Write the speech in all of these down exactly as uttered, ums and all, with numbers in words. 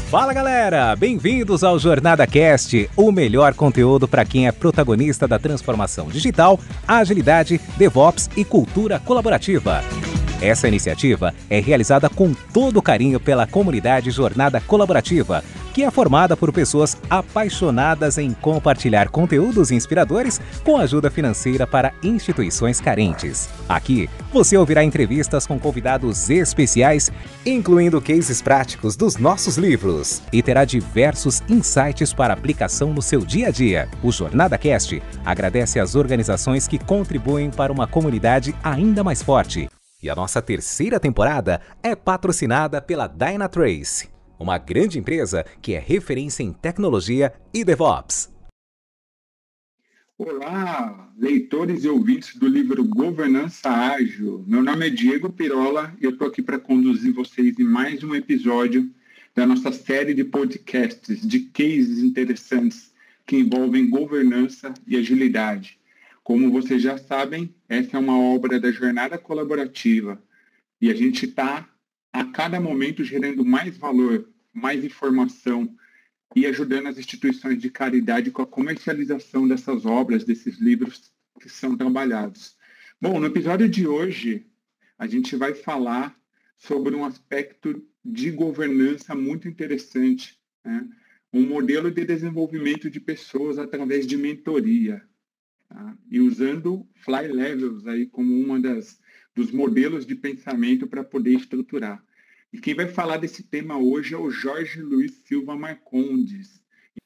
Fala galera, bem-vindos ao Jornada Cast, o melhor conteúdo para quem é protagonista da transformação digital, agilidade, DevOps e cultura colaborativa. Essa iniciativa é realizada com todo carinho pela comunidade Jornada Colaborativa, que é formada por pessoas apaixonadas em compartilhar conteúdos inspiradores com ajuda financeira para instituições carentes. Aqui, você ouvirá entrevistas com convidados especiais, incluindo cases práticos dos nossos livros, e terá diversos insights para aplicação no seu dia a dia. O Jornada Cast agradece às organizações que contribuem para uma comunidade ainda mais forte. E a nossa terceira temporada é patrocinada pela Dynatrace, uma grande empresa que é referência em tecnologia e DevOps. Olá, leitores e ouvintes do livro Governança Ágil. Meu nome é Diego Pirola e eu estou aqui para conduzir vocês em mais um episódio da nossa série de podcasts de cases interessantes que envolvem governança e agilidade. Como vocês já sabem, essa é uma obra da Jornada Colaborativa e a gente está a cada momento gerando mais valor, mais informação e ajudando as instituições de caridade com a comercialização dessas obras, desses livros que são trabalhados. Bom, no episódio de hoje, a gente vai falar sobre um aspecto de governança muito interessante, né? Um modelo de desenvolvimento de pessoas através de mentoria. Tá? E usando Fly Levels aí como uma das dos modelos de pensamento para poder estruturar. E quem vai falar desse tema hoje é o Jorge Luiz Silva Marcondes.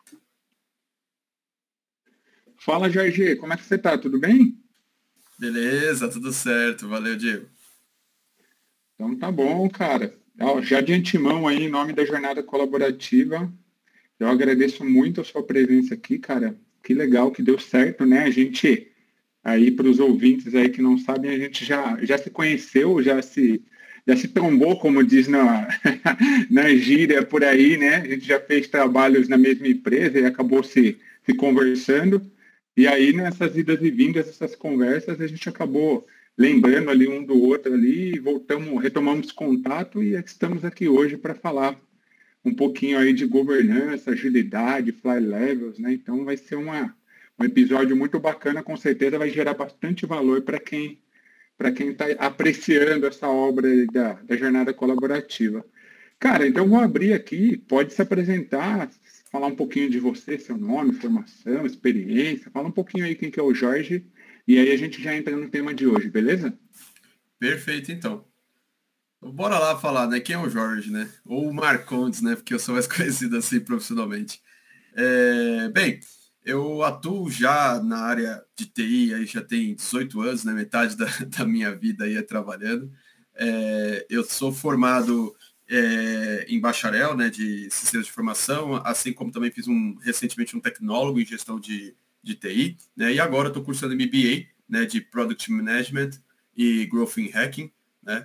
Fala, Jorge, como é que você está? Tudo bem? Beleza, tudo certo. Valeu, Diego. Então tá bom, cara. Já de antemão aí, em nome da Jornada Colaborativa, eu agradeço muito a sua presença aqui, cara. Que legal que deu certo, né? A gente, aí para os ouvintes aí que não sabem, a gente já, já se conheceu, já se, já se trombou, como diz na, na gíria por aí, né? A gente já fez trabalhos na mesma empresa e acabou se, se conversando. E aí, nessas idas e vindas, essas conversas, a gente acabou lembrando ali um do outro ali, voltamos, retomamos contato e estamos aqui hoje para falar um pouquinho aí de governança, agilidade, Fly Levels, né? Então vai ser uma, um episódio muito bacana, com certeza vai gerar bastante valor para quem para quem está apreciando essa obra da, da Jornada Colaborativa. Cara, então vou abrir aqui, pode se apresentar, falar um pouquinho de você, seu nome, formação, experiência, fala um pouquinho aí quem que é o Jorge, e aí a gente já entra no tema de hoje, beleza? Perfeito, então. Bora lá falar, né? Quem é o Jorge, né? Ou o Marcondes, né? Porque eu sou mais conhecido assim profissionalmente. É, bem, eu atuo já na área de T I, aí já tem dezoito anos, né? Metade da, da minha vida aí é trabalhando. É, eu sou formado é, em bacharel, né? De sistemas de informação, assim como também fiz um, recentemente um tecnólogo em gestão de, de T I, né? E agora estou cursando M B A, né? De Product Management e Growth in Hacking, né?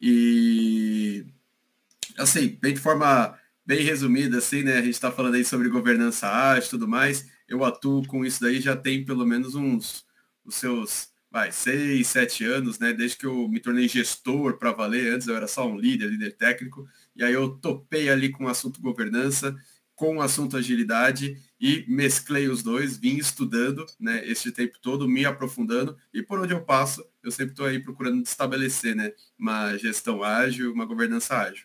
E, assim, bem de forma bem resumida, assim, né? A gente está falando aí sobre governança ágil e tudo mais. Eu atuo com isso daí já tem pelo menos uns, os seus, vai, seis, sete anos, né? Desde que eu me tornei gestor para valer. Antes eu era só um líder, líder técnico. E aí eu topei ali com o assunto governança, com o assunto agilidade e mesclei os dois, vim estudando, né, esse tempo todo, me aprofundando, e por onde eu passo, eu sempre estou aí procurando estabelecer, né, uma gestão ágil, uma governança ágil.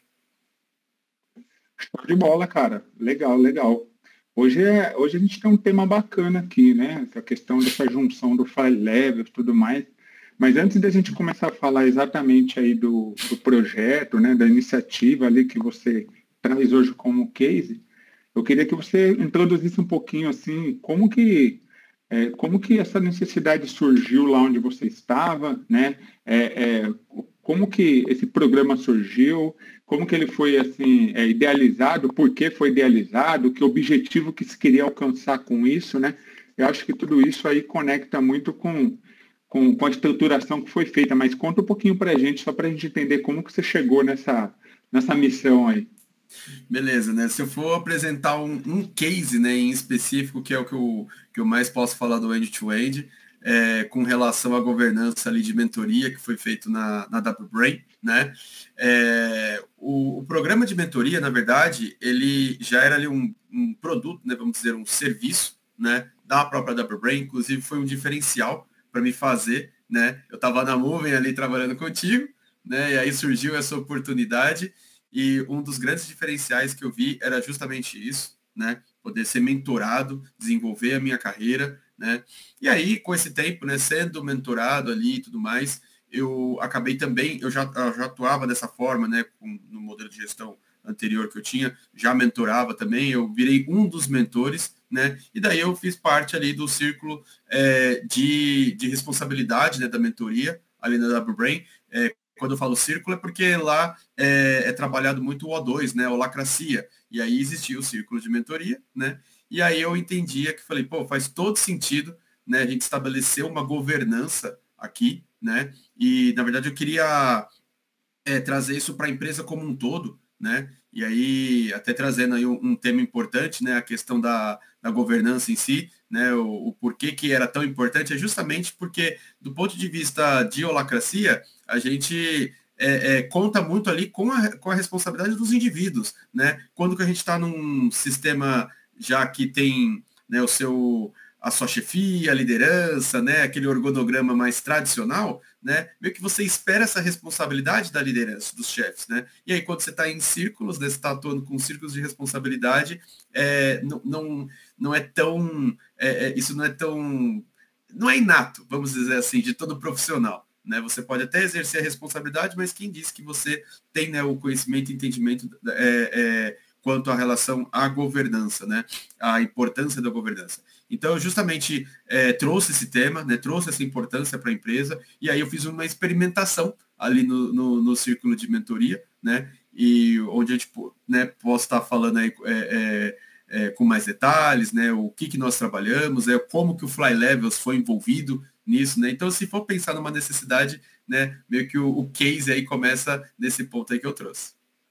Show de bola, cara. Legal, legal. Hoje, é, hoje a gente tem um tema bacana aqui, né, essa questão dessa junção do Fly Level e tudo mais, mas antes da gente começar a falar exatamente aí do, do projeto, né, da iniciativa ali que você traz hoje como case, eu queria que você introduzisse um pouquinho assim, como que, é, como que essa necessidade surgiu lá onde você estava, né? É, é, como que esse programa surgiu, como que ele foi assim, é, idealizado, por que foi idealizado, que objetivo que se queria alcançar com isso, né? Eu acho que tudo isso aí conecta muito com, com, com a estruturação que foi feita, mas conta um pouquinho para a gente, só para a gente entender como que você chegou nessa, nessa missão aí. Beleza, né? Se eu for apresentar um, um case, né, em específico, que é o que eu, que eu mais posso falar do end-to-end, é, com relação à governança ali de mentoria que foi feito na, na W Brain, né? É, o, o programa de mentoria, na verdade, ele já era ali um, um produto, né, vamos dizer, um serviço, né, da própria W Brain, inclusive foi um diferencial para me fazer, né? Eu estava na nuvem ali trabalhando contigo, né? E aí surgiu essa oportunidade e um dos grandes diferenciais que eu vi era justamente isso, né? Poder ser mentorado, desenvolver a minha carreira, né? E aí, com esse tempo, né, sendo mentorado ali e tudo mais, eu acabei também, eu já, eu já atuava dessa forma, né, com, no modelo de gestão anterior que eu tinha, já mentorava também, eu virei um dos mentores, né, e daí eu fiz parte ali do círculo é, de, de responsabilidade, né, da mentoria, ali na W Brain. É, quando eu falo círculo é porque lá é, é trabalhado muito o O dois, né, a holacracia, e aí existia o círculo de mentoria, né, e aí eu entendia que falei, pô, faz todo sentido, né, a gente estabelecer uma governança aqui, né, e na verdade eu queria é, trazer isso para a empresa como um todo, né, e aí até trazendo aí um, um tema importante, né, a questão da, da governança em si, né, o, o porquê que era tão importante é justamente porque do ponto de vista de holacracia, a gente é, é, conta muito ali com a, com a responsabilidade dos indivíduos, né, quando que a gente está num sistema já que tem, né, o seu, a sua chefia, a liderança, né, aquele organograma mais tradicional, né, meio que você espera essa responsabilidade da liderança, dos chefes, né, e aí quando você está em círculos, né, você está atuando com círculos de responsabilidade, é, não, não, não é tão, é, é, isso não é tão, não é inato, vamos dizer assim, de todo profissional, né, você pode até exercer a responsabilidade, mas quem disse que você tem, né, o conhecimento e entendimento é, é, quanto à relação à governança, né? A importância da governança. Então, eu justamente é, trouxe esse tema, né? Trouxe essa importância para a empresa, e aí eu fiz uma experimentação ali no, no, no círculo de mentoria, né? E onde a gente, né, posso estar falando aí é, é, é, com mais detalhes, né? O que, que nós trabalhamos, é, como que o Fly Levels foi envolvido nisso, né? Então, se for pensar numa necessidade, né? Meio que o, o case aí começa nesse ponto aí que eu trouxe.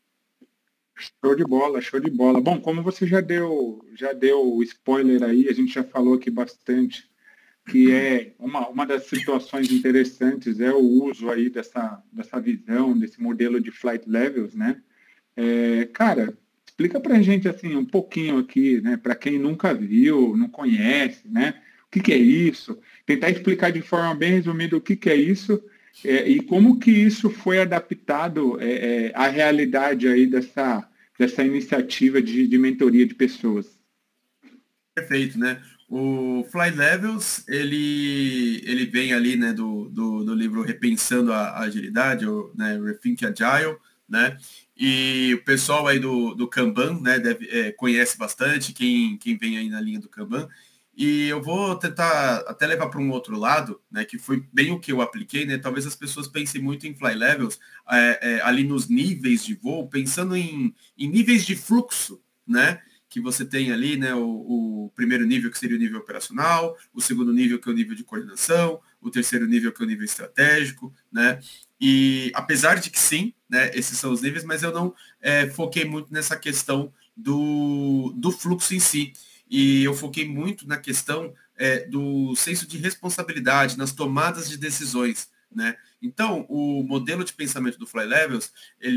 Show de bola, show de bola. Bom, como você já deu, já deu o spoiler aí, a gente já falou aqui bastante, que é uma, uma das situações interessantes é o uso aí dessa, dessa visão, desse modelo de flight levels, né? É, cara, explica pra gente assim um pouquinho aqui, né? Para quem nunca viu, não conhece, né? O que, que é isso? Tentar explicar de forma bem resumida o que, que é isso. É, e como que isso foi adaptado é, é, à realidade aí dessa, dessa iniciativa de, de mentoria de pessoas? Perfeito, né? O Fly Levels, ele, ele vem ali, né, do, do, do livro Repensando a, a Agilidade, ou, né, Rethink Agile, né? E o pessoal aí do, do Kanban, né, deve, é, conhece bastante, quem, quem vem aí na linha do Kanban. E eu vou tentar até levar para um outro lado, né, que foi bem o que eu apliquei, né? Talvez as pessoas pensem muito em Fly Levels, é, é, ali nos níveis de voo, pensando em, em níveis de fluxo, né? Que você tem ali, né, o, o primeiro nível que seria o nível operacional, o segundo nível que é o nível de coordenação, o terceiro nível que é o nível estratégico, né? E apesar de que sim, né, esses são os níveis, mas eu não é, foquei muito nessa questão do, do fluxo em si. E eu foquei muito na questão é, do senso de responsabilidade, nas tomadas de decisões, né? Então, o modelo de pensamento do Fly Levels,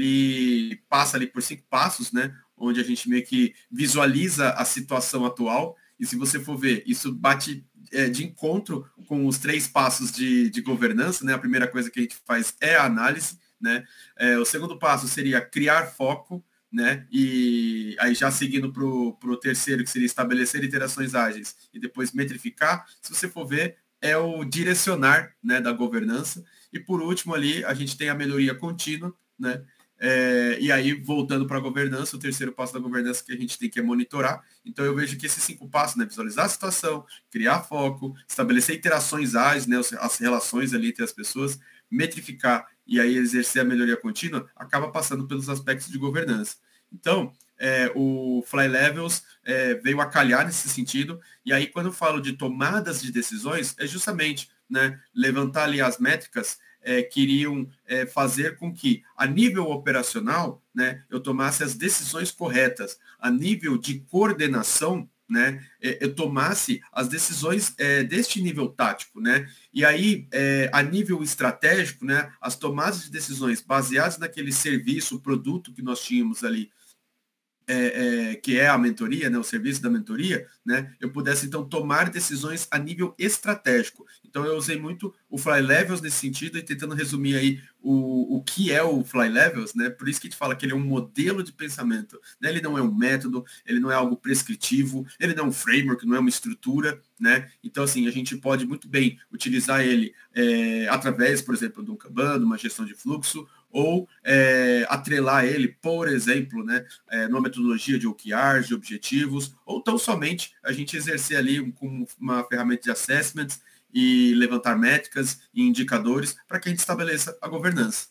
ele passa ali por cinco passos, né? Onde a gente meio que visualiza a situação atual, e se você for ver, isso bate é, de encontro com os três passos de, de governança, né? A primeira coisa que a gente faz é a análise, né? É, o segundo passo seria criar foco, né? E aí já seguindo para o terceiro, que seria estabelecer interações ágeis e depois metrificar, se você for ver, é o direcionar, né, da governança. E por último ali, a gente tem a melhoria contínua, né? É, e aí, voltando para a governança, o terceiro passo da governança que a gente tem que é monitorar. Então, eu vejo que esses cinco passos, né, visualizar a situação, criar foco, estabelecer interações ágeis, né, as relações ali entre as pessoas, metrificar e aí exercer a melhoria contínua, acaba passando pelos aspectos de governança. Então, é, o Fly Levels é, veio a calhar nesse sentido, e aí quando eu falo de tomadas de decisões, é justamente, né, levantar ali as métricas é, que iriam é, fazer com que, a nível operacional, né, eu tomasse as decisões corretas, a nível de coordenação, né, eu tomasse as decisões é, deste nível tático, né? E aí, é, a nível estratégico, né, as tomadas de decisões baseadas naquele serviço, produto que nós tínhamos ali, É, é, que é a mentoria, né, o serviço da mentoria, né, eu pudesse então tomar decisões a nível estratégico. Então eu usei muito o Fly Levels nesse sentido e tentando resumir aí o, o que é o Fly Levels, né, por isso que a gente fala que ele é um modelo de pensamento, né, ele não é um método, ele não é algo prescritivo, ele não é um framework, não é uma estrutura, né, então assim, a gente pode muito bem utilizar ele é, através, por exemplo, de um Kanban, de uma gestão de fluxo, ou é, atrelar ele, por exemplo, né, é, numa metodologia de O K Rs, de objetivos, ou tão somente a gente exercer ali com uma ferramenta de assessments e levantar métricas e indicadores para que a gente estabeleça a governança.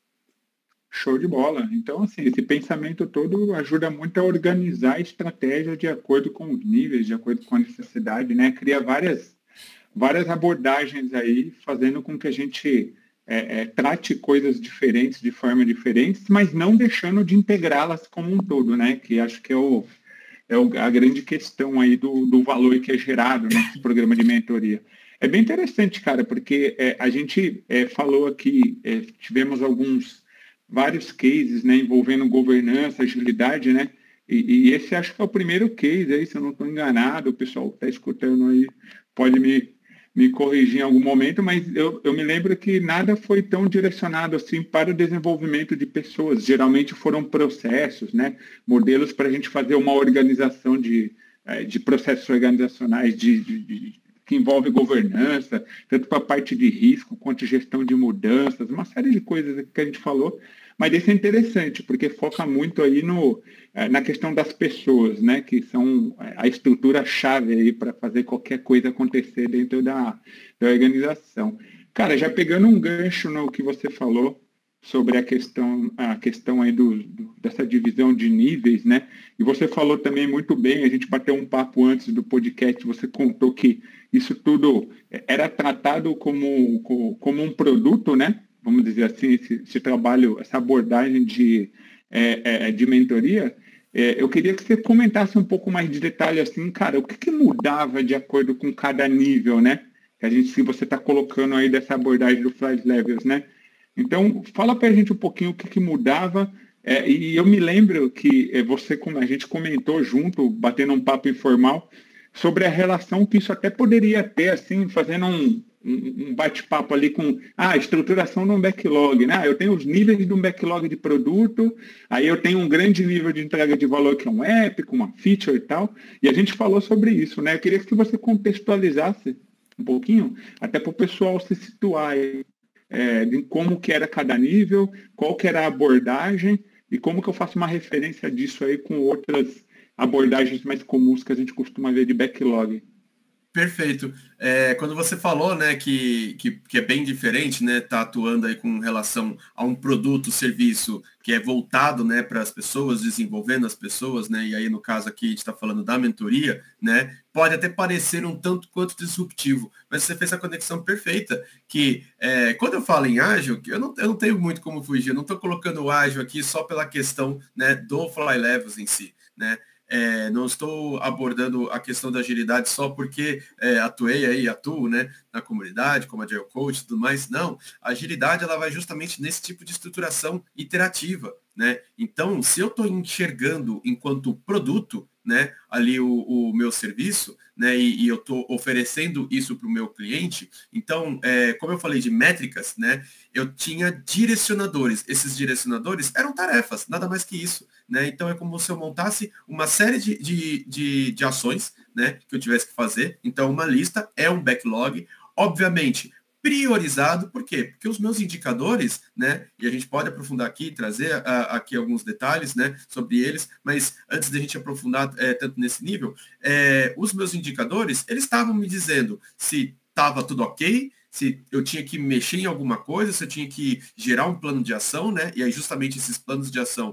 Show de bola. Então, assim, esse pensamento todo ajuda muito a organizar a estratégia de acordo com os níveis, de acordo com a necessidade, né? Cria várias, várias abordagens aí, fazendo com que a gente É, é, trate coisas diferentes de forma diferente, mas não deixando de integrá-las como um todo, né? Que acho que é, o, é o, a grande questão aí do, do valor que é gerado nesse programa de mentoria. É bem interessante, cara, porque é, a gente é, falou aqui, é, tivemos alguns, vários cases, né, envolvendo governança, agilidade, né? E, e esse acho que é o primeiro case aí, se eu não estou enganado, o pessoal que está escutando aí pode me me corrigir em algum momento, mas eu, eu me lembro que nada foi tão direcionado assim para o desenvolvimento de pessoas. Geralmente foram processos, né? Modelos para a gente fazer uma organização de, de processos organizacionais de, de, de, que envolve governança, tanto para a parte de risco quanto gestão de mudanças, uma série de coisas que a gente falou. Mas isso é interessante, porque foca muito aí no, na questão das pessoas, né? Que são a estrutura-chave aí para fazer qualquer coisa acontecer dentro da, da organização. Cara, já pegando um gancho no que você falou sobre a questão, a questão aí do, do, dessa divisão de níveis, né? E você falou também muito bem, a gente bateu um papo antes do podcast, você contou que isso tudo era tratado como, como um produto, né? Vamos dizer assim, esse, esse trabalho, essa abordagem de, é, é, de mentoria, é, eu queria que você comentasse um pouco mais de detalhe, assim, cara, o que, que mudava de acordo com cada nível, né? Que a gente, se você está colocando aí dessa abordagem do Fly Levels, né? Então, fala para a gente um pouquinho o que, que mudava, é, e eu me lembro que é, você, como a gente comentou junto, batendo um papo informal, sobre a relação que isso até poderia ter, assim, fazendo um um bate-papo ali com ah, a estruturação de um backlog, né? Eu tenho os níveis de um backlog de produto, aí eu tenho um grande nível de entrega de valor que é um app, com uma feature e tal, e a gente falou sobre isso, né? Eu queria que você contextualizasse um pouquinho, até para o pessoal se situar aí, é, de como que era cada nível, qual que era a abordagem e como que eu faço uma referência disso aí com outras abordagens mais comuns que a gente costuma ver de backlog. Perfeito. É, quando você falou, né, que, que, que é bem diferente, né, tá atuando aí com relação a um produto, serviço que é voltado, né, para as pessoas, desenvolvendo as pessoas, né, e aí no caso aqui a gente está falando da mentoria, né, pode até parecer um tanto quanto disruptivo, mas você fez a conexão perfeita, que é, quando eu falo em ágil, eu não, eu não tenho muito como fugir, eu não estou colocando o ágil aqui só pela questão, né, do Fly Levels em si, né. É, não estou abordando a questão da agilidade só porque é, atuei aí, atuo, né, na comunidade, como Agile Coach e tudo mais. Não, a agilidade ela vai justamente nesse tipo de estruturação iterativa, né? Então, se eu estou enxergando enquanto produto, né, ali o, o meu serviço, né, e, e eu estou oferecendo isso para o meu cliente, então, é, como eu falei de métricas, né, eu tinha direcionadores. Esses direcionadores eram tarefas, nada mais que isso, né? Então é como se eu montasse uma série de, de, de, de ações, né, que eu tivesse que fazer. Então, uma lista é um backlog, obviamente priorizado, por quê? Porque os meus indicadores, né, e a gente pode aprofundar aqui e trazer a, aqui alguns detalhes, né, sobre eles, mas antes de a gente aprofundar é, tanto nesse nível, é, os meus indicadores, eles estavam me dizendo se estava tudo ok, se eu tinha que mexer em alguma coisa, se eu tinha que gerar um plano de ação, né, e aí justamente esses planos de ação,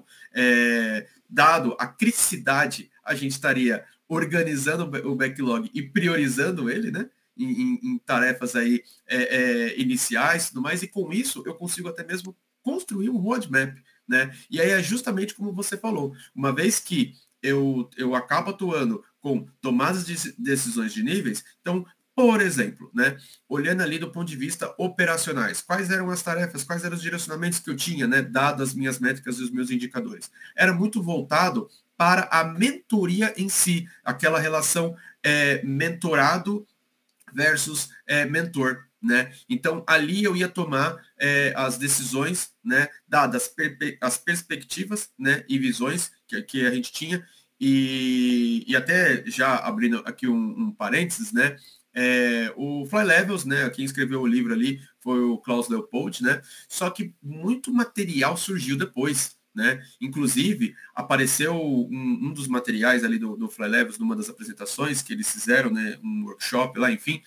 é, dado a criticidade, a gente estaria organizando o backlog e priorizando ele, né, Em, em, em tarefas aí é, é, iniciais e tudo mais, e com isso eu consigo até mesmo construir um roadmap, né? E aí é justamente como você falou, uma vez que eu, eu acabo atuando com tomadas de decisões de níveis. Então, por exemplo, né, olhando ali do ponto de vista operacionais, quais eram as tarefas, quais eram os direcionamentos que eu tinha, né, dado as minhas métricas e os meus indicadores? Era muito voltado para a mentoria em si, aquela relação é, mentorado versus é, mentor, né? Então, ali eu ia tomar é, as decisões, né, dadas per as perspectivas, né, e visões que, que a gente tinha, e, e até já abrindo aqui um, um parênteses, né, é, o Fly Levels, né, quem escreveu o livro ali foi o Klaus Leopold, né, só que muito material surgiu depois, né, inclusive apareceu um, um dos materiais ali do, do Fly Levels, numa das apresentações que eles fizeram, né, um workshop lá, enfim,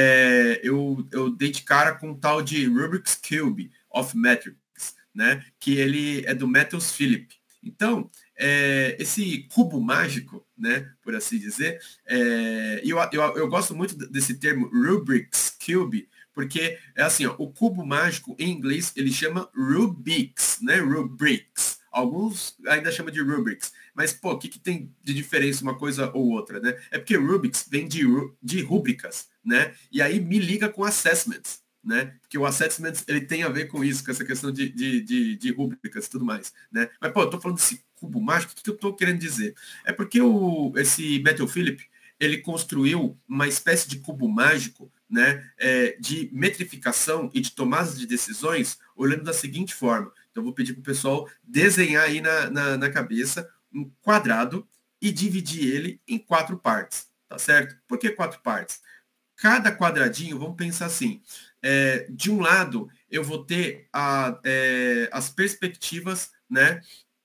é, eu, eu dei de cara com um tal de Rubik's Cube of Metrics, né, que ele é do Matheus Philip. Então, é, esse cubo mágico, né, por assim dizer, é, eu, eu, eu gosto muito desse termo Rubik's Cube, porque é assim, ó, o cubo mágico em inglês ele chama Rubik's, né, Rubrics. Alguns ainda chamam de Rubik's, mas pô, o que, que tem de diferença uma coisa ou outra, né? É porque Rubik's vem de, de rúbricas, né? E aí me liga com assessments, né? Porque o assessment ele tem a ver com isso, com essa questão de, de, de, de rúbricas e tudo mais, né? Mas, pô, eu tô falando desse cubo mágico, o que eu tô querendo dizer? É porque o, esse Matthew Philip, ele construiu uma espécie de cubo mágico, né? É, de metrificação e de tomadas de decisões, olhando da seguinte forma. Então, eu vou pedir para o pessoal desenhar aí na, na, na cabeça um quadrado e dividir ele em quatro partes, tá certo? Por que quatro partes? Cada quadradinho, vamos pensar assim, é, de um lado eu vou ter a, é, as perspectivas, né,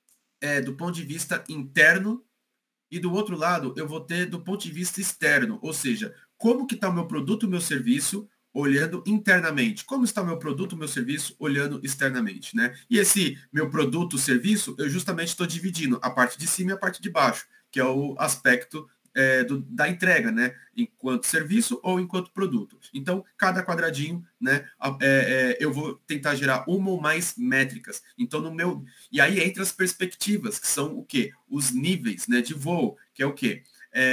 é, do ponto de vista interno, e do outro lado eu vou ter do ponto de vista externo, ou seja, como que está o meu produto, o meu serviço, olhando internamente. Como está o meu produto, o meu serviço, olhando externamente, né? E esse meu produto, serviço, eu justamente estou dividindo a parte de cima e a parte de baixo, que é o aspecto é, do, da entrega, né? Enquanto serviço ou enquanto produto. Então, cada quadradinho, né? É, é, eu vou tentar gerar uma ou mais métricas. Então, no meu... E aí entra as perspectivas, que são o quê? Os níveis, né, de voo, que é o quê?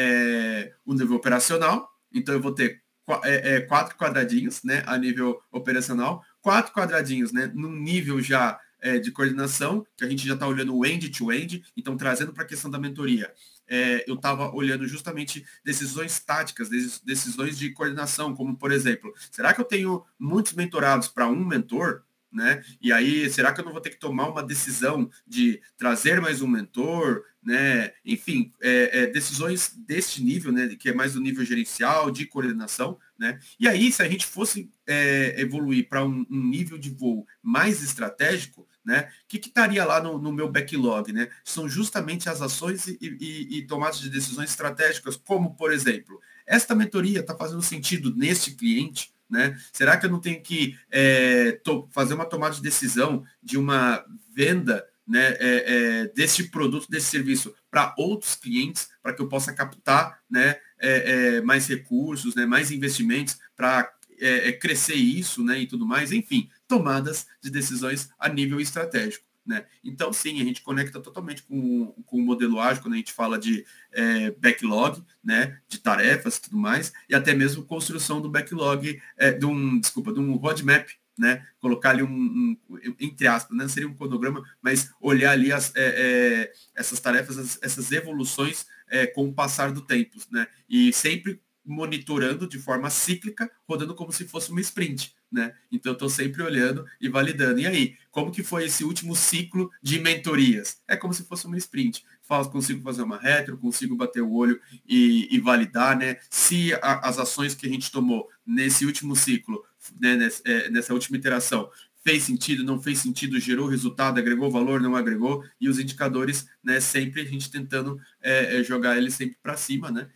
É, o nível operacional. Então, eu vou ter é, é, quatro quadradinhos, né, a nível operacional, quatro quadradinhos, né, num nível já é, de coordenação, que a gente já está olhando o end-to-end, então trazendo para a questão da mentoria. É, eu estava olhando justamente decisões táticas, decisões de coordenação, como, por exemplo, será que eu tenho muitos mentorados para um mentor? Né? E aí, será que eu não vou ter que tomar uma decisão de trazer mais um mentor, né? Enfim, é, é, decisões deste nível, né? Que é mais do nível gerencial, de coordenação, né? E aí, se a gente fosse é, evoluir para um, um nível de voo mais estratégico, né? O que, que estaria lá no, no meu backlog, né? São justamente as ações e, e, e tomadas de decisões estratégicas, como, por exemplo, esta mentoria está fazendo sentido neste cliente? Né? Será que eu não tenho que é, to, fazer uma tomada de decisão de uma venda, né, é, é, deste produto, desse serviço para outros clientes, para que eu possa captar, né, é, é, mais recursos, né, mais investimentos para é, é, crescer isso, né, e tudo mais, enfim, tomadas de decisões a nível estratégico. Né? Então, sim, a gente conecta totalmente com, com o modelo ágil quando a gente fala de é, backlog, né, de tarefas e tudo mais, e até mesmo construção do backlog, é, de um, desculpa, de um roadmap, né, colocar ali um, um entre aspas, não seria um cronograma, mas olhar ali as, é, é, essas tarefas, as, essas evoluções é, com o passar do tempo, né, e sempre monitorando de forma cíclica, rodando como se fosse uma sprint, né? Então eu estou sempre olhando e validando. E aí, como que foi esse último ciclo de mentorias? É como se fosse uma sprint. Falo, consigo fazer uma retro, consigo bater o olho e, e validar, né? Se a, as ações que a gente tomou nesse último ciclo, né, nessa, é, nessa última iteração, fez sentido, não fez sentido, gerou resultado, agregou valor, não agregou, e os indicadores, né, sempre a gente tentando é, jogar eles sempre para cima, né?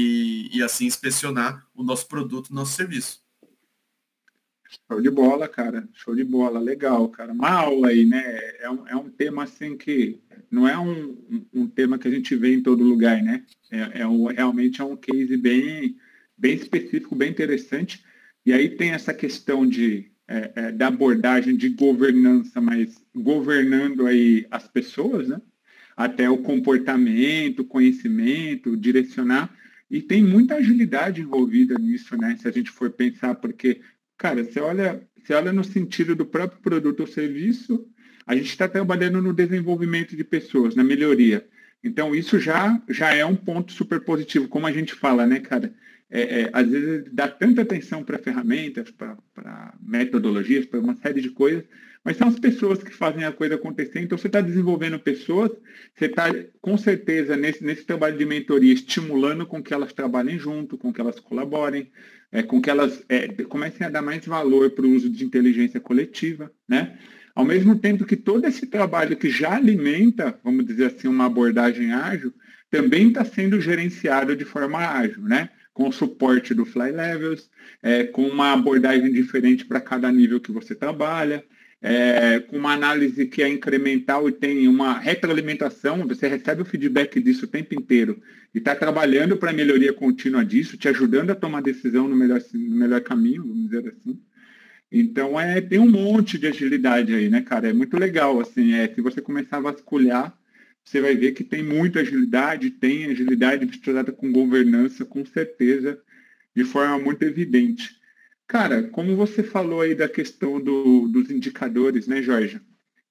E, e assim inspecionar o nosso produto, o nosso serviço. Show de bola, cara. Show de bola. Legal, cara. Uma aula aí, né? É um, é um tema assim que não é um, um, um tema que a gente vê em todo lugar, né? É, é um, realmente é um case bem, bem específico, bem interessante. E aí tem essa questão de, é, é, da abordagem de governança, mas governando aí as pessoas, né? até o comportamento, conhecimento, direcionar. E tem muita agilidade envolvida nisso, né? Se a gente for pensar, porque, cara, você olha, você olha no sentido do próprio produto ou serviço, a gente está trabalhando no desenvolvimento de pessoas, na melhoria. Então, isso já, já é um ponto super positivo, como a gente fala, né, cara? É, é, às vezes dá tanta atenção para ferramentas, para metodologias, para uma série de coisas, mas são as pessoas que fazem a coisa acontecer. Então, você está desenvolvendo pessoas, você está, com certeza, nesse, nesse trabalho de mentoria, estimulando com que elas trabalhem junto, com que elas colaborem, é, com que elas é, comecem a dar mais valor para o uso de inteligência coletiva, né? Ao mesmo tempo que todo esse trabalho que já alimenta, vamos dizer assim, uma abordagem ágil, também está sendo gerenciado de forma ágil, né? Com o suporte do Fly Levels, é, com uma abordagem diferente para cada nível que você trabalha, é, com uma análise que é incremental e tem uma retroalimentação, você recebe o feedback disso o tempo inteiro e está trabalhando para a melhoria contínua disso, te ajudando a tomar decisão no melhor, no melhor caminho, vamos dizer assim. Então, é, tem um monte de agilidade aí, né, cara? É muito legal, assim, é, se você começar a vasculhar, você vai ver que tem muita agilidade, tem agilidade misturada com governança, com certeza, de forma muito evidente. Cara, como você falou aí da questão do, dos indicadores, né, Jorge?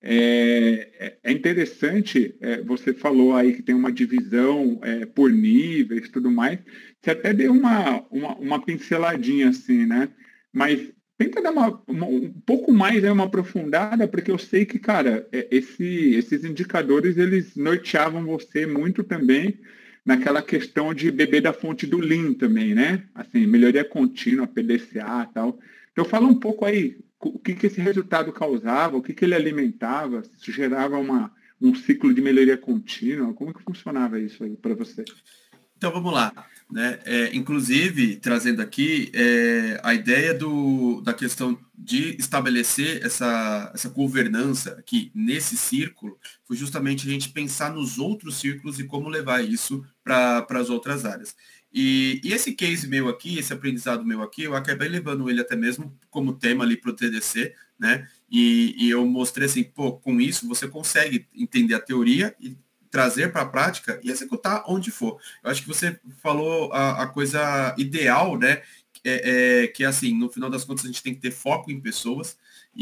É, é interessante, é, você falou aí que tem uma divisão é, por níveis e tudo mais, você até deu uma, uma, uma pinceladinha assim, né? Mas tenta dar uma, uma, um pouco mais, né, uma aprofundada, porque eu sei que, cara, esse, esses indicadores, eles norteavam você muito também naquela questão de beber da fonte do Lean também, né? Assim, melhoria contínua, P D C A e tal. Então, fala um pouco aí, o que, que esse resultado causava, o que, que ele alimentava, se isso gerava uma, um ciclo de melhoria contínua, como que funcionava isso aí para você? Então, vamos lá. Né? É, inclusive, trazendo aqui é, a ideia do, da questão de estabelecer essa, essa governança aqui nesse círculo, foi justamente a gente pensar nos outros círculos e como levar isso para as outras áreas. E, e esse case meu aqui, esse aprendizado meu aqui, eu acabei levando ele até mesmo como tema ali para o T D C, né? E, e eu mostrei assim, pô, com isso você consegue entender a teoria e trazer para a prática e executar onde for. Eu acho que você falou a, a coisa ideal, né? É, é, que assim, no final das contas a gente tem que ter foco em pessoas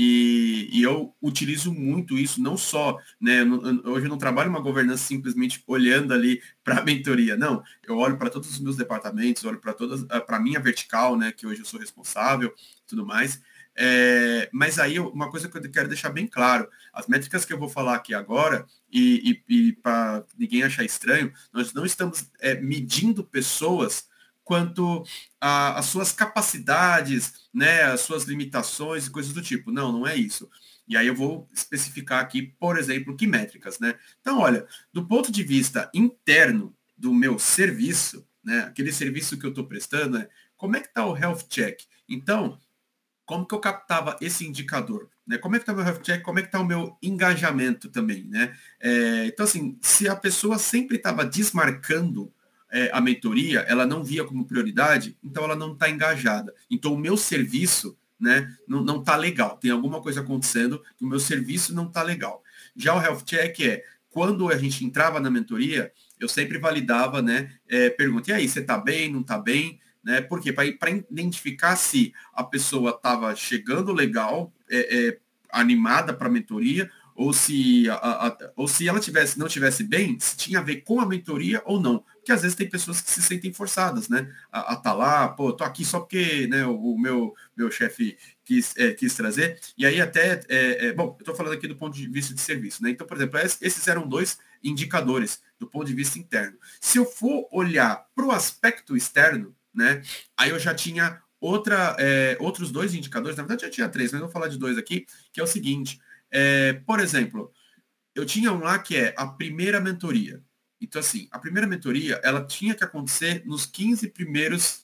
e, e eu utilizo muito isso, não só, né? Hoje eu não trabalho uma governança simplesmente olhando ali para a mentoria, não. Eu olho para todos os meus departamentos, olho para todas, para a minha vertical, né? Que hoje eu sou responsável, tudo mais. É, mas aí uma coisa que eu quero deixar bem claro, as métricas que eu vou falar aqui agora, e, e, e para ninguém achar estranho, nós não estamos é, medindo pessoas quanto às suas capacidades, né, as suas limitações e coisas do tipo. Não, não é isso. E aí eu vou especificar aqui, por exemplo, que métricas, né? Então, olha, do ponto de vista interno do meu serviço, né, aquele serviço que eu estou prestando, né, como é que está o health check? Então, como que eu captava esse indicador? Né? Como é que está o meu health check? Como é que está o meu engajamento também? Né? É, então, assim, se a pessoa sempre estava desmarcando é, a mentoria, ela não via como prioridade, então ela não está engajada. Então, o meu serviço, né, não está legal. Tem alguma coisa acontecendo que o meu serviço não está legal. Já o health check é, quando a gente entrava na mentoria, eu sempre validava, né, é, pergunta, e aí, você está bem, não está bem? Né? Por quê? Para identificar se a pessoa estava chegando legal, é, é, animada para a mentoria, ou se, a, a, ou se ela tivesse, não tivesse bem, se tinha a ver com a mentoria ou não. Porque às vezes tem pessoas que se sentem forçadas, né? A estar tá lá, pô, tô aqui só porque, né, o, o meu, meu chefe quis, é, quis trazer. E aí até, é, é, bom, eu estou falando aqui do ponto de vista de serviço, né? Então, por exemplo, esses eram dois indicadores do ponto de vista interno. Se eu for olhar para o aspecto externo, né? Aí eu já tinha outra, é, outros dois indicadores, na verdade já tinha três, mas eu vou falar de dois aqui, que é o seguinte, é, por exemplo, eu tinha um lá que é a primeira mentoria. Então, assim, a primeira mentoria, ela tinha que acontecer nos quinze primeiros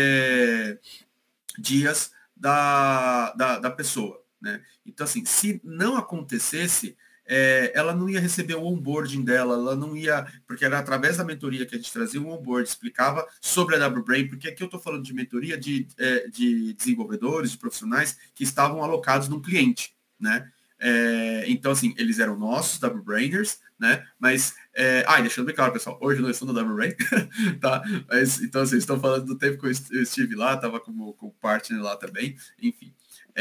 é, dias da, da, da pessoa, né? Então, assim, se não acontecesse, É, ela não ia receber o onboarding dela, ela não ia, porque era através da mentoria que a gente trazia um onboard, explicava sobre a W Brain, porque aqui eu estou falando de mentoria de, é, de desenvolvedores, de profissionais que estavam alocados num cliente, né? É, então, assim, eles eram nossos, Double Brainers, né? Mas, é... ah, deixando bem claro, pessoal, hoje eu não estou no Double Brain, tá? Mas, então, assim, estão falando do tempo que eu estive lá, estava como, como partner lá também, enfim.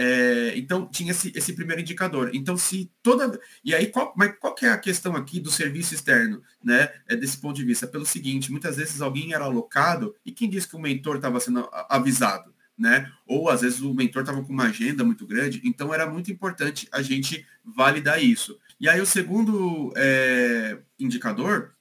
É, então, tinha esse, esse primeiro indicador. Então, se toda... E aí, qual, mas qual que é a questão aqui do serviço externo, né? É desse ponto de vista? Pelo seguinte, muitas vezes alguém era alocado e quem disse que o mentor estava sendo avisado, né? Ou, às vezes, o mentor estava com uma agenda muito grande. Então, era muito importante a gente validar isso. E aí, o segundo é, indicador,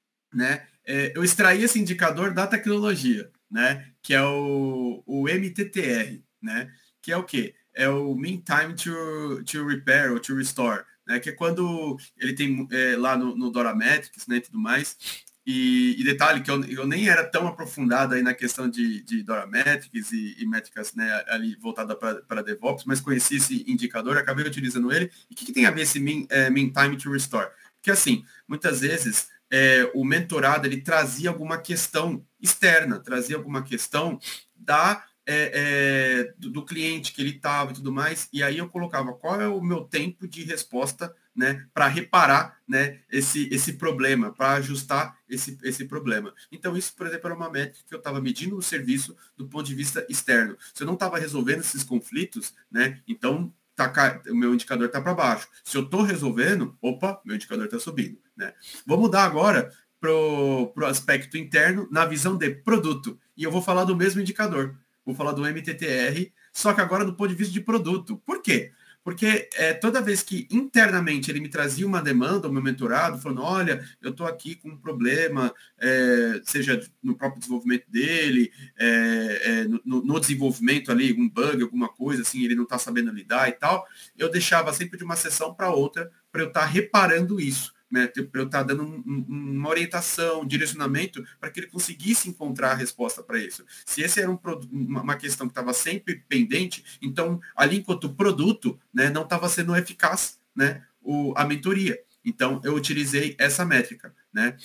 né? É, eu extraí esse indicador da tecnologia, né? Que é o, o M T T R, né? Que é o quê? É o Mean Time to, to Repair ou to Restore, né? Que é quando ele tem é, lá no, no Dorametrics, né, e tudo mais. E, e detalhe que eu, eu nem era tão aprofundado aí na questão de, de Dorametrics e, e métricas, né, ali voltada para DevOps, mas conheci esse indicador, acabei utilizando ele. E o que, que tem a ver esse mean, é, mean Time to Restore? Porque assim, muitas vezes é, o mentorado ele trazia alguma questão externa, trazia alguma questão da É, é, do, do cliente que ele estava e tudo mais, e aí eu colocava qual é o meu tempo de resposta, né, para reparar, né, esse, esse problema, para ajustar esse, esse problema. Então isso, por exemplo, era uma métrica que eu estava medindo o serviço do ponto de vista externo. Se eu não estava resolvendo esses conflitos, né, então tá, o meu indicador está para baixo. Se eu estou resolvendo, opa, meu indicador está subindo. Né? Vou mudar agora para o aspecto interno na visão de produto, e eu vou falar do mesmo indicador. Vou falar do M T T R, só que agora do ponto de vista de produto. Por quê? Porque é, toda vez que internamente ele me trazia uma demanda, o meu mentorado, falando, olha, eu estou aqui com um problema, é, seja no próprio desenvolvimento dele, é, é, no, no desenvolvimento ali, um bug, alguma coisa, assim, ele não está sabendo lidar e tal, eu deixava sempre de uma sessão para outra para eu estar tá reparando isso. Né, para eu estar dando um, um, uma orientação, um direcionamento para que ele conseguisse encontrar a resposta para isso. Se esse era um, uma questão que estava sempre pendente, então, ali enquanto produto, né, não estava sendo eficaz, né, o, a mentoria. Então, eu utilizei essa métrica. Né?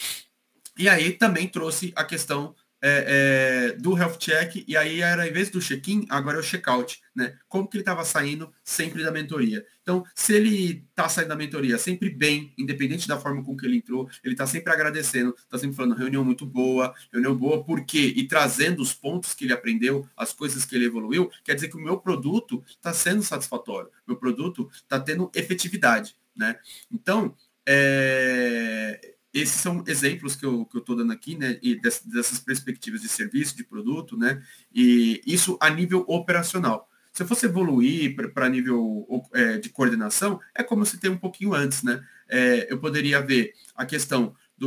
E aí também trouxe a questão é, é, do health check, e aí era, em vez do check-in, agora é o check-out, né? Como que ele estava saindo sempre da mentoria. Então, se ele está saindo da mentoria sempre bem, independente da forma com que ele entrou, ele está sempre agradecendo, está sempre falando reunião muito boa, reunião boa, por quê? E trazendo os pontos que ele aprendeu, as coisas que ele evoluiu, quer dizer que o meu produto está sendo satisfatório, meu produto está tendo efetividade, né? Então, é... esses são exemplos que eu estou dando aqui, né, e dessas perspectivas de serviço, de produto, né, e isso a nível operacional. Se eu fosse evoluir para nível é, de coordenação, é como se tem um pouquinho antes, né, é, eu poderia ver a questão do,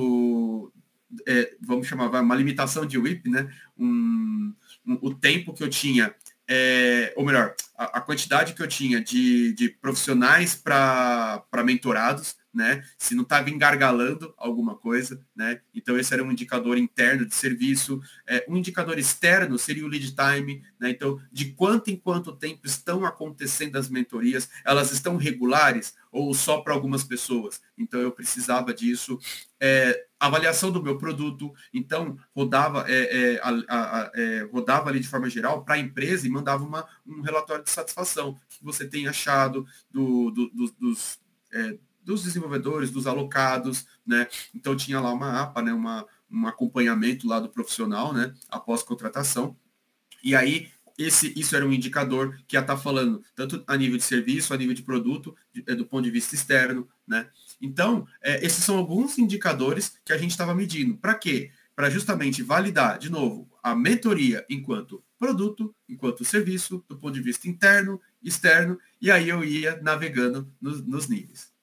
do é, vamos chamar, uma limitação de W I P, né, um, um, o tempo que eu tinha, é, ou melhor, a, a quantidade que eu tinha de, de profissionais para mentorados, né? Se não estava engargalando alguma coisa, né? Então esse era um indicador interno de serviço. É, um indicador externo seria o lead time, né? Então, de quanto em quanto tempo estão acontecendo as mentorias, elas estão regulares ou só para algumas pessoas? Então eu precisava disso. É, avaliação do meu produto, então rodava, é, é, a, a, é, rodava ali de forma geral para a empresa e mandava uma, um relatório de satisfação, o que você tem achado do, do, do, dos é, dos desenvolvedores, dos alocados, né? Então tinha lá uma A P A, né? Uma, um acompanhamento lá do profissional, né? Após contratação. E aí, esse, isso era um indicador que ia estar falando, tanto a nível de serviço, a nível de produto, de, do ponto de vista externo, né? Então, é, esses são alguns indicadores que a gente estava medindo. Para quê? Para justamente validar, de novo, a mentoria enquanto produto, enquanto serviço, do ponto de vista interno, externo, e aí eu ia navegando nos, nos níveis.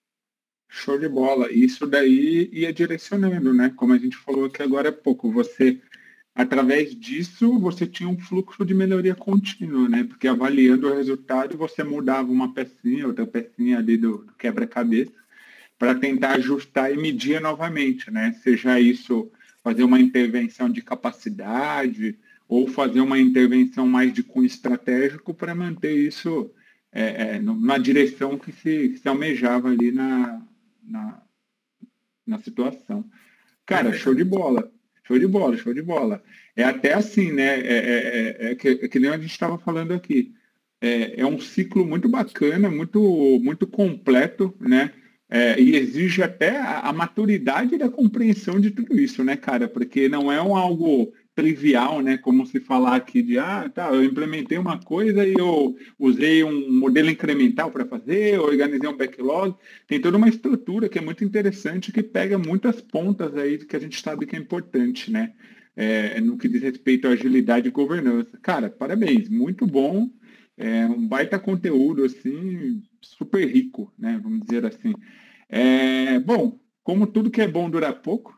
Show de bola. Isso daí ia direcionando, né? Como a gente falou aqui agora há pouco, você, através disso, você tinha um fluxo de melhoria contínua, né? Porque avaliando o resultado, você mudava uma pecinha, outra pecinha ali do, do quebra-cabeça, para tentar ajustar e medir novamente, né? Seja isso fazer uma intervenção de capacidade ou fazer uma intervenção mais de cunho estratégico para manter isso é, é, na direção que se, que se almejava ali na Na, na situação. Cara, show de bola. Show de bola, show de bola. É até assim, né? É, é, é, é, que, é que nem a gente estava falando aqui. é, é um ciclo muito bacana, muito, muito completo, né? É, e exige até a, a maturidade da compreensão de tudo isso, né, cara? Porque não é um algo trivial, né? Como se falar aqui de, ah, tá, eu implementei uma coisa e eu usei um modelo incremental para fazer, organizei um backlog. Tem toda uma estrutura que é muito interessante, que pega muitas pontas aí que a gente sabe que é importante, né? É, no que diz respeito à agilidade e governança. Cara, parabéns, muito bom. É um baita conteúdo, assim, super rico, né? Vamos dizer assim. É, bom, como tudo que é bom dura pouco,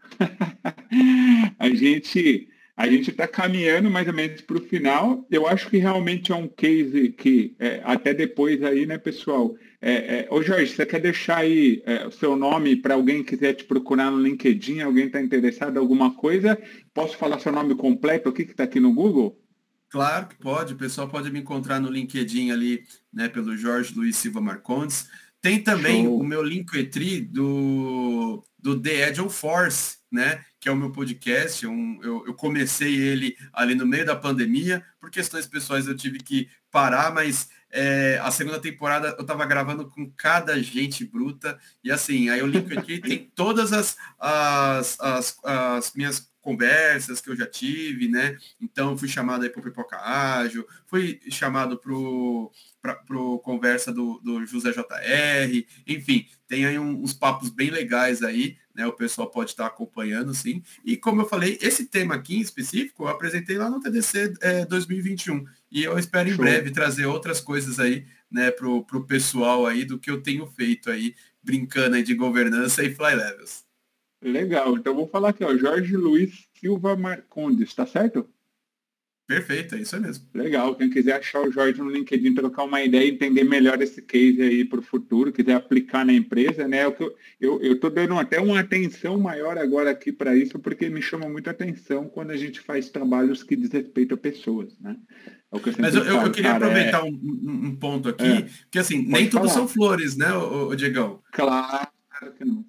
a gente a gente está caminhando mais ou menos para o final. Eu acho que realmente é um case que é, até depois aí, né, pessoal? É, é, ô Jorge, você quer deixar aí é, o seu nome para alguém que quiser te procurar no LinkedIn, alguém está interessado em alguma coisa? Posso falar seu nome completo aqui que está aqui no Google? Claro que pode, o pessoal pode me encontrar no LinkedIn ali, né, pelo Jorge Luiz Silva Marcondes. Tem também o Show. meu Linktree do, do The Agile Force, né, que é o meu podcast. Um, eu, eu comecei ele ali no meio da pandemia, por questões pessoais eu tive que parar, mas é, a segunda temporada eu estava gravando com cada gente bruta, e assim, aí o Linktree tem todas as, as, as, as minhas conversas que eu já tive, né? Então eu fui chamado aí para o Pipoca Ágil, fui chamado para o conversa do, do José J R, enfim, tem aí um, uns papos bem legais aí, né? O pessoal pode estar acompanhando, sim. E como eu falei, esse tema aqui em específico eu apresentei lá no T D C é, dois mil e vinte e um, e eu espero em Show. breve trazer outras coisas aí, né, pro, pro pessoal aí do que eu tenho feito aí, brincando aí de governança e fly levels. Legal, então vou falar aqui, ó, Jorge Luiz Silva Marcondes, tá certo? Perfeito, é isso aí mesmo. Legal, quem quiser achar o Jorge no LinkedIn, trocar uma ideia, entender melhor esse case aí para o futuro, quiser aplicar na empresa, né? Eu estou dando até uma atenção maior agora aqui para isso, porque me chama muita atenção quando a gente faz trabalhos que diz respeito a pessoas, né? É o que eu Mas eu, falo, eu queria cara, aproveitar é... um, um, um ponto aqui, é, que assim, nem pode tudo falar. são flores, né, o, o Diegão? Claro que não.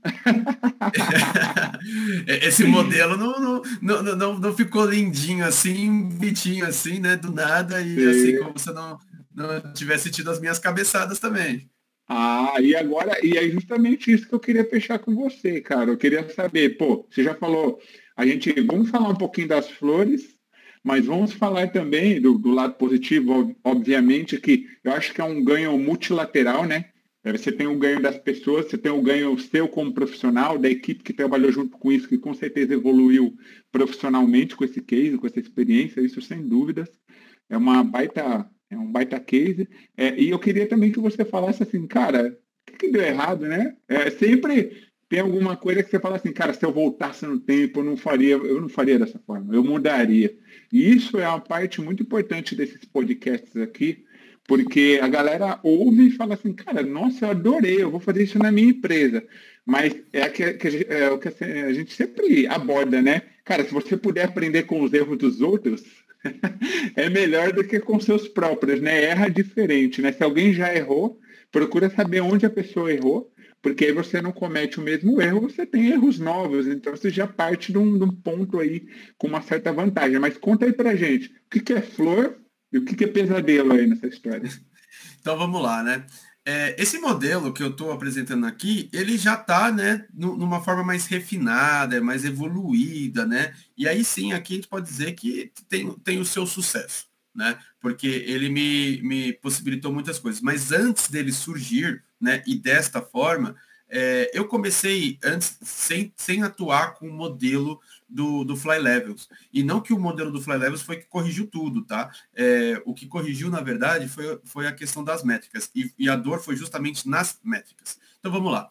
Esse modelo não, não, não, não, não ficou lindinho assim, bonitinho assim, né? Do nada, e assim, Sim. como se eu não, não tivesse tido as minhas cabeçadas também. Ah, e agora, e é justamente isso que eu queria fechar com você, cara. Eu queria saber, pô, você já falou, a gente, vamos falar um pouquinho das flores, mas vamos falar também do, do lado positivo, obviamente, que eu acho que é um ganho multilateral, né? Você tem o ganho das pessoas, você tem o ganho seu como profissional, da equipe que trabalhou junto com isso, que com certeza evoluiu profissionalmente com esse case, com essa experiência, isso sem dúvidas. É uma baita, é um baita case. É, e eu queria também que você falasse assim, cara, o que, que deu errado, né? É, sempre tem alguma coisa que você fala assim, cara, se eu voltasse no tempo, eu não faria, eu não faria dessa forma, eu mudaria. E isso é uma parte muito importante desses podcasts aqui, porque a galera ouve e fala assim, cara, nossa, eu adorei, eu vou fazer isso na minha empresa. Mas é, que, que, é o que a gente sempre aborda, né? Cara, se você puder aprender com os erros dos outros, é melhor do que com seus próprios, né? Erra diferente, né? Se alguém já errou, procura saber onde a pessoa errou, porque aí você não comete o mesmo erro, você tem erros novos, então você já parte de um, de um ponto aí com uma certa vantagem. Mas conta aí pra gente, o que, que é flor e o que, que é pesadelo aí nessa história? Então vamos lá, né? É, esse modelo que eu estou apresentando aqui, ele já está, né, numa forma mais refinada, mais evoluída, né? E aí sim, aqui a gente pode dizer que tem, tem o seu sucesso, né? Porque ele me, me possibilitou muitas coisas. Mas antes dele surgir, né, e desta forma, é, eu comecei antes sem, sem atuar com o modelo do, do Fly Levels. E não que o modelo do Fly Levels foi que corrigiu tudo, tá? É, o que corrigiu, na verdade, foi, foi a questão das métricas. E, e a dor foi justamente nas métricas. Então vamos lá.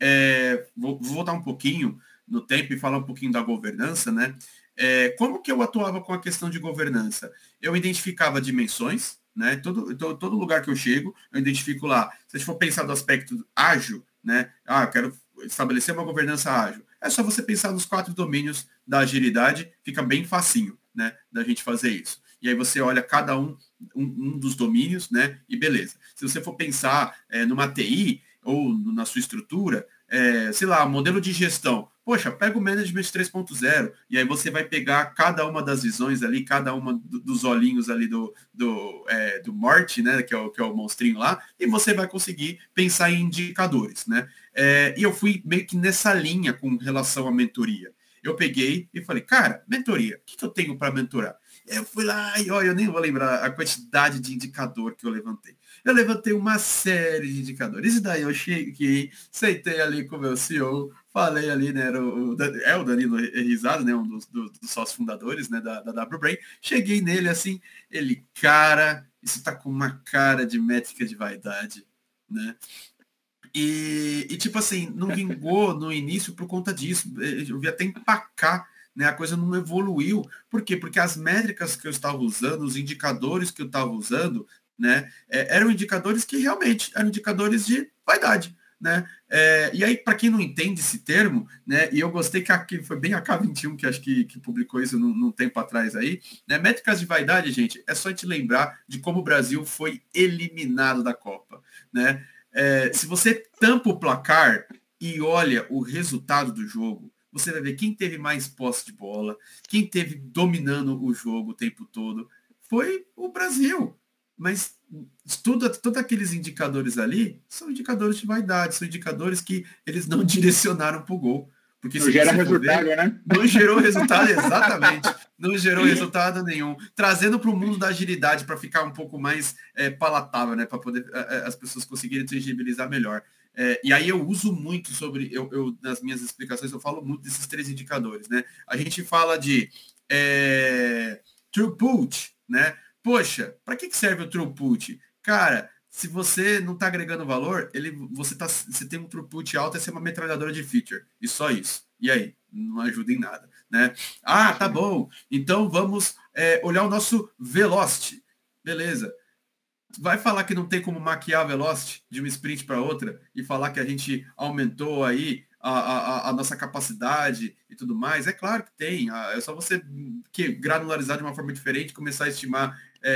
É, vou, vou voltar um pouquinho no tempo e falar um pouquinho da governança, né? É, como que eu atuava com a questão de governança? Eu identificava dimensões, né? Todo, todo, todo lugar que eu chego, eu identifico lá. Se a gente for pensar do aspecto ágil, né? Ah, eu quero estabelecer uma governança ágil. É só você pensar nos quatro domínios da agilidade, fica bem facinho, né, da gente fazer isso. E aí você olha cada um, um, um dos domínios, né, e beleza. Se você for pensar é, numa T I ou na sua estrutura, é, sei lá, modelo de gestão. poxa, pega o Management três ponto zero, e aí você vai pegar cada uma das visões ali, cada uma do, dos olhinhos ali do, do, é, do Morty, né, que é, o, que é o monstrinho lá, e você vai conseguir pensar em indicadores, né? É, e eu fui meio que nessa linha com relação à mentoria. Eu peguei e falei, cara, mentoria, o que, que eu tenho para mentorar? Eu fui lá e olha, eu nem vou lembrar a quantidade de indicador que eu levantei. Eu levantei uma série de indicadores. E daí eu cheguei, sentei ali com o meu C E O, falei ali, né? Era o, o, é o Danilo Risado, né? Um dos, dos, dos sócios fundadores, né? Da, da W Brain. Cheguei nele assim, ele, cara, isso tá com uma cara de métrica de vaidade, né? E, e tipo assim, não vingou no início por conta disso. Eu vi até empacar, né? A coisa não evoluiu. Por quê? Porque as métricas que eu estava usando, os indicadores que eu estava usando, né, é, eram indicadores que realmente eram indicadores de vaidade, né? É, e aí, para quem não entende esse termo, né, e eu gostei que aqui foi bem a K vinte e um que acho que, que publicou isso num, num tempo atrás aí, né? Métricas de vaidade, gente, é só te lembrar de como o Brasil foi eliminado da Copa, né? É, se você tampa o placar e olha o resultado do jogo, você vai ver quem teve mais posse de bola, quem teve dominando o jogo o tempo todo, foi o Brasil. Mas tudo, todos aqueles indicadores ali são indicadores de vaidade, são indicadores que eles não direcionaram para o gol. Porque não gera resultado, ver, né? Não gerou resultado, exatamente. Não gerou resultado nenhum. Trazendo para o mundo da agilidade para ficar um pouco mais é, palatável, né? Para poder é, as pessoas conseguirem tangibilizar melhor. É, e aí eu uso muito sobre, eu, eu, nas minhas explicações, eu falo muito desses três indicadores, né? A gente fala de é, throughput, né? Poxa, para que serve o throughput? Cara, se você não está agregando valor, ele, você, tá, você tem um throughput alto, é ser uma metralhadora de feature. E só isso. E aí? Não ajuda em nada, né? Ah, tá bom. Então vamos é, olhar o nosso velocity. Beleza. Vai falar que não tem como maquiar a velocity de uma sprint para outra e falar que a gente aumentou aí a, a, a nossa capacidade e tudo mais? É claro que tem. É só você que granularizar de uma forma diferente, começar a estimar é,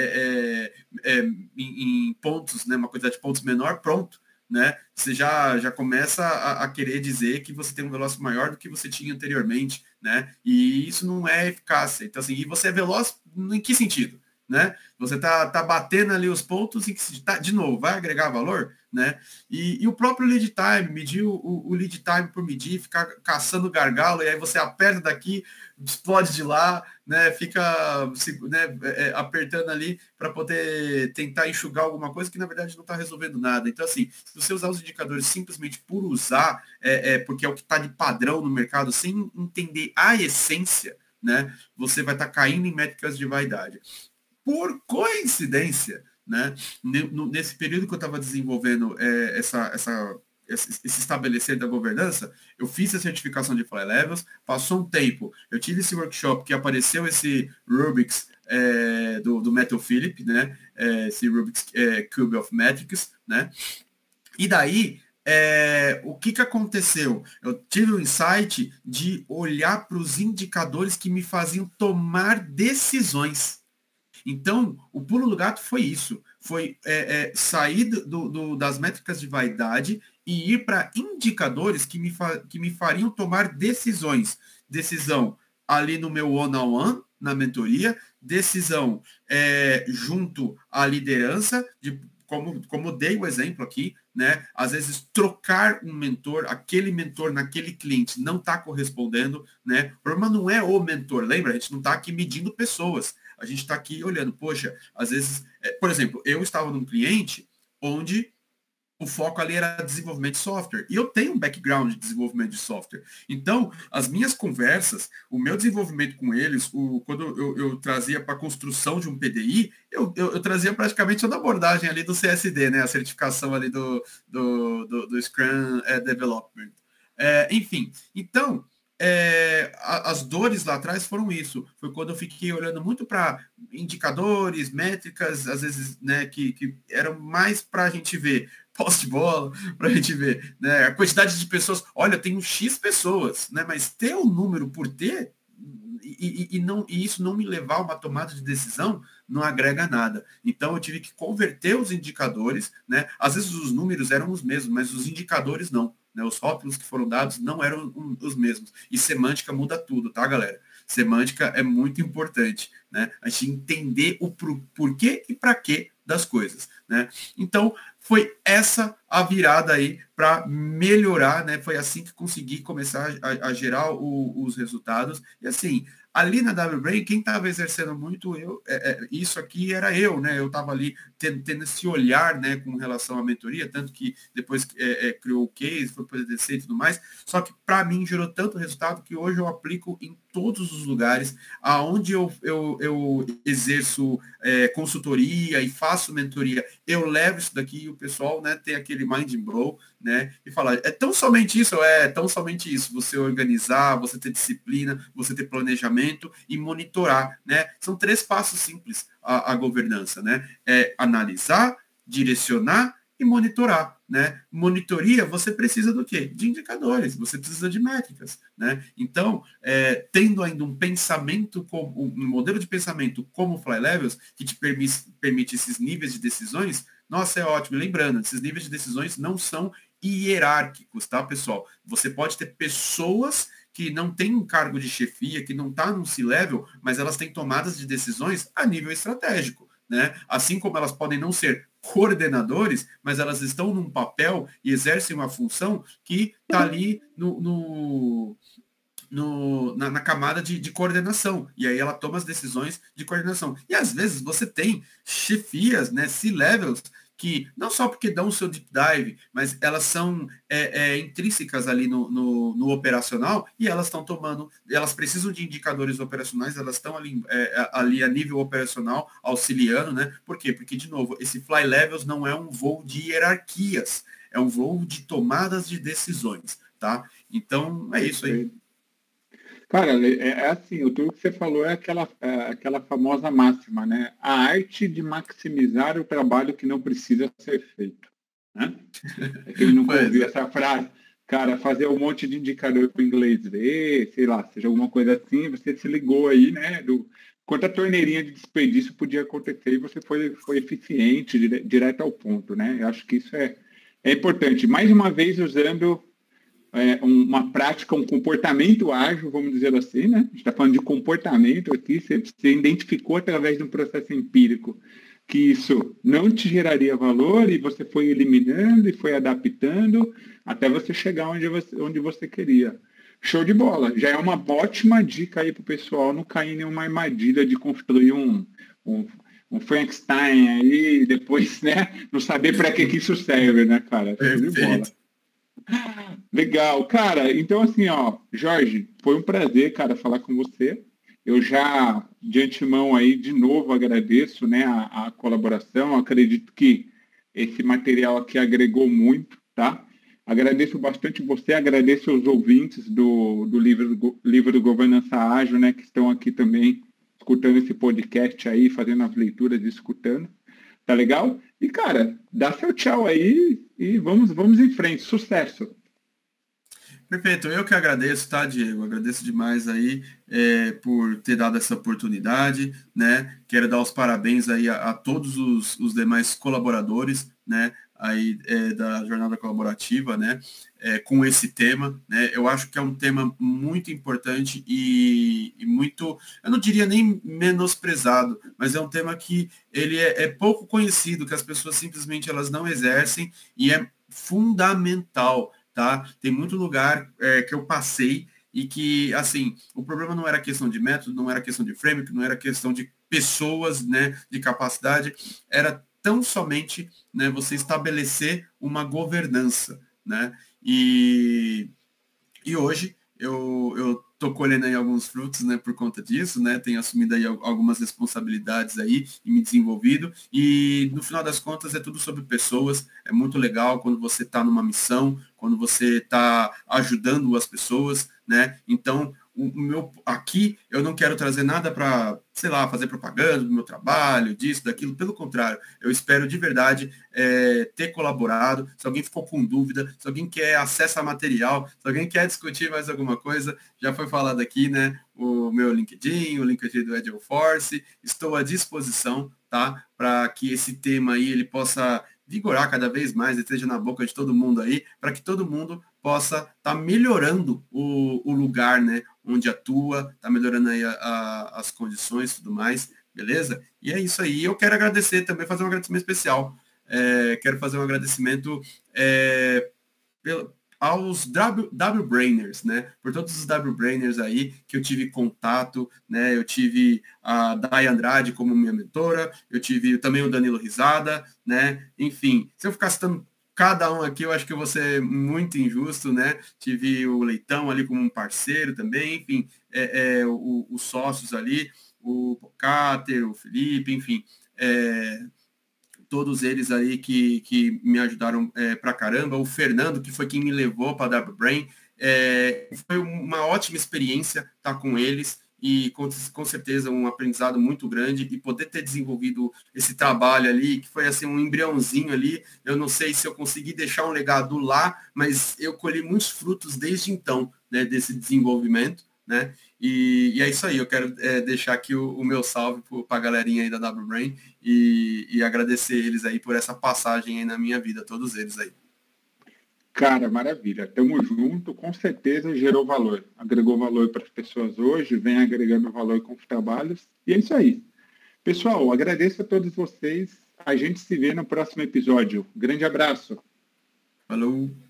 é, é, é, em, em pontos, né, uma quantidade de pontos menor, pronto. Né? Você já, já começa a, a querer dizer que você tem um veloz maior do que você tinha anteriormente, né? E isso não é eficácia. Então, assim, e você é veloz em que sentido? Né? Você tá, tá batendo ali os pontos em que tá, de novo, vai agregar valor, né? E, e o próprio lead time, medir o, o lead time por medir, ficar caçando gargalo, e aí você aperta daqui, explode de lá, né? Fica né, é, apertando ali para poder tentar enxugar alguma coisa que na verdade não está resolvendo nada. Então, assim, se você usar os indicadores simplesmente por usar, é, é porque é o que está de padrão no mercado, sem entender a essência, né? Você vai estar tá caindo em métricas de vaidade. Por coincidência, né, nesse período que eu estava desenvolvendo é, essa, essa, esse estabelecer da governança, eu fiz a certificação de Fly Levels, passou um tempo, eu tive esse workshop que apareceu esse Rubik's é, do, do Metal Philip, né, é, esse Rubik's é, Cube of Metrics, né, e daí, é, o que, que aconteceu? Eu tive o insight de olhar para os indicadores que me faziam tomar decisões. Então, o pulo do gato foi isso, foi é, é, sair do, do, das métricas de vaidade e ir para indicadores que me, fa que me fariam tomar decisões. Decisão ali no meu one-on-one, na mentoria, decisão é, junto à liderança, de, como, como dei o exemplo aqui, né? Às vezes trocar um mentor, aquele mentor naquele cliente não está correspondendo, né? O problema não é o mentor, lembra? A gente não está aqui medindo pessoas. A gente está aqui olhando, poxa, às vezes, é, por exemplo, eu estava num cliente onde o foco ali era desenvolvimento de software. E eu tenho um background de desenvolvimento de software. Então, as minhas conversas, o meu desenvolvimento com eles, o, quando eu, eu trazia para a construção de um P D I, eu, eu, eu trazia praticamente toda a abordagem ali do C S D, né? A certificação ali do, do, do, do Scrum é, Development. É, enfim, então... É, as dores lá atrás foram isso. Foi quando eu fiquei olhando muito para indicadores, métricas, às vezes, né, que, que eram mais para a gente ver posse de bola, para a gente ver, né, a quantidade de pessoas. Olha, tem um X pessoas, né, mas ter o um número por ter e, e, e, não, e isso não me levar a uma tomada de decisão não agrega nada. Então eu tive que converter os indicadores, né? Às vezes os números eram os mesmos, mas os indicadores não. né? Os rótulos que foram dados não eram um, os mesmos. E semântica muda tudo, tá, galera? Semântica é muito importante, né? A gente entender o por, porquê e para quê das coisas, né? Então, foi essa a virada aí para melhorar, né? Foi assim que consegui começar a, a gerar o, os resultados. E assim, ali na WBrain, quem estava exercendo muito eu, é, é, isso aqui era eu, né? Eu estava ali tendo, tendo esse olhar, né, com relação à mentoria, tanto que depois é, é, criou o case, foi para o D C e tudo mais. Só que para mim gerou tanto resultado que hoje eu aplico em todos os lugares aonde eu, eu, eu exerço é, consultoria e faço mentoria. Eu levo isso daqui e o pessoal, né, tem aquele mind blow, né, e falar, é tão somente isso? É tão somente isso. Você organizar, você ter disciplina, você ter planejamento e monitorar, né? São três passos simples a, a governança, né? É analisar, direcionar e monitorar, né? Monitoria, você precisa do quê? De indicadores, você precisa de métricas, né? Então, é, tendo ainda um pensamento, como, um modelo de pensamento como o Fly Levels, que te permite, permite esses níveis de decisões, nossa, é ótimo. Lembrando, esses níveis de decisões não são hierárquicos, tá, pessoal? Você pode ter pessoas que não têm um cargo de chefia, que não está num C-level, mas elas têm tomadas de decisões a nível estratégico, né? Assim como elas podem não ser coordenadores, mas elas estão num papel e exercem uma função que está ali no, no, no na, na camada de, de coordenação. E aí ela toma as decisões de coordenação. E às vezes você tem chefias, né, C-levels, que não só porque dão o seu deep dive, mas elas são é, é, intrínsecas ali no, no, no operacional e elas estão tomando, elas precisam de indicadores operacionais, elas estão ali, é, ali a nível operacional, auxiliando, né? Por quê? Porque, de novo, esse Fly Levels não é um voo de hierarquias, é um voo de tomadas de decisões, tá? Então, é isso aí. Cara, é, é assim, tudo que você falou é aquela, é aquela famosa máxima, né? A arte de maximizar o trabalho que não precisa ser feito, né? É que ele nunca ouviu é. essa frase. Cara, fazer um monte de indicador para o inglês ver, sei lá, seja alguma coisa assim, você se ligou aí, né? Do quanta torneirinha de desperdício podia acontecer e você foi, foi eficiente, dire, direto ao ponto, né? Eu acho que isso é, é importante. Mais uma vez, usando É, uma prática, um comportamento ágil, vamos dizer assim, né? A gente está falando de comportamento aqui, você, você identificou através de um processo empírico que isso não te geraria valor e você foi eliminando e foi adaptando até você chegar onde você, onde você queria. Show de bola. Já é uma ótima dica aí para o pessoal não cair em nenhuma armadilha de construir um, um, um Frankenstein aí e depois, né, não saber para que, que isso serve, né, cara? Show de bola. Legal, cara, então assim, ó, Jorge, foi um prazer, cara, falar com você. Eu já, de antemão aí, de novo agradeço, né, a, a colaboração, acredito que esse material aqui agregou muito, tá? Agradeço bastante você, agradeço os ouvintes do, do livro, do livro do Governança Ágil, né, que estão aqui também escutando esse podcast aí, fazendo as leituras e escutando. Tá legal? E, cara, dá seu tchau aí e vamos, vamos em frente. Sucesso! Perfeito, eu que agradeço, tá, Diego? Agradeço demais aí é, por ter dado essa oportunidade, né? Quero dar os parabéns aí a, a todos os, os demais colaboradores, né? Aí é, da jornada colaborativa, né? É, com esse tema, né? Eu acho que é um tema muito importante e, e muito, eu não diria nem menosprezado, mas é um tema que ele é, é pouco conhecido, que as pessoas simplesmente elas não exercem e é fundamental. Tá? Tem muito lugar é, que eu passei e que, assim, o problema não era questão de método, não era questão de framework, não era questão de pessoas, né, de capacidade, era tão somente, né, você estabelecer uma governança, né? E, e hoje eu, eu tô colhendo aí alguns frutos, né, por conta disso, né, tenho assumido aí algumas responsabilidades aí e me desenvolvido, e no final das contas é tudo sobre pessoas, é muito legal quando você está numa missão, quando você está ajudando as pessoas, né, então o meu, aqui eu não quero trazer nada para, sei lá, fazer propaganda do meu trabalho, disso, daquilo, pelo contrário, eu espero de verdade é, ter colaborado, se alguém ficou com dúvida, se alguém quer acesso a material, se alguém quer discutir mais alguma coisa, já foi falado aqui, né, o meu LinkedIn, o LinkedIn do Agile Force, estou à disposição, tá, para que esse tema aí, ele possa vigorar cada vez mais, esteja na boca de todo mundo aí, para que todo mundo possa estar tá melhorando o, o lugar, né, onde atua, tá melhorando aí a, a, as condições e tudo mais, beleza? E é isso aí. Eu quero agradecer também, fazer um agradecimento especial. É, quero fazer um agradecimento é, pelo, aos W-Brainers, né? Por todos os W-Brainers aí que eu tive contato, né? Eu tive a Day Andrade como minha mentora, eu tive também o Danilo Risada, né? Enfim, se eu ficar citando cada um aqui, eu acho que eu vou ser muito injusto, né? Tive o Leitão ali como um parceiro também, enfim, é, é, o, os sócios ali, o Cáter, o Felipe, enfim, é, todos eles aí que, que me ajudaram é, pra caramba, o Fernando, que foi quem me levou para a W-Brain, é, foi uma ótima experiência estar com eles e com, com certeza um aprendizado muito grande e poder ter desenvolvido esse trabalho ali, que foi assim um embriãozinho ali, eu não sei se eu consegui deixar um legado lá, mas eu colhi muitos frutos desde então, né, desse desenvolvimento, né, e, e é isso aí, eu quero é, deixar aqui o, o meu salve para a galerinha aí da W-Brain e, e agradecer eles aí por essa passagem aí na minha vida, todos eles aí. Cara, maravilha. Tamo junto, com certeza gerou valor. Agregou valor para as pessoas hoje, vem agregando valor com os trabalhos. E é isso aí. Pessoal, agradeço a todos vocês. A gente se vê no próximo episódio. Grande abraço. Falou.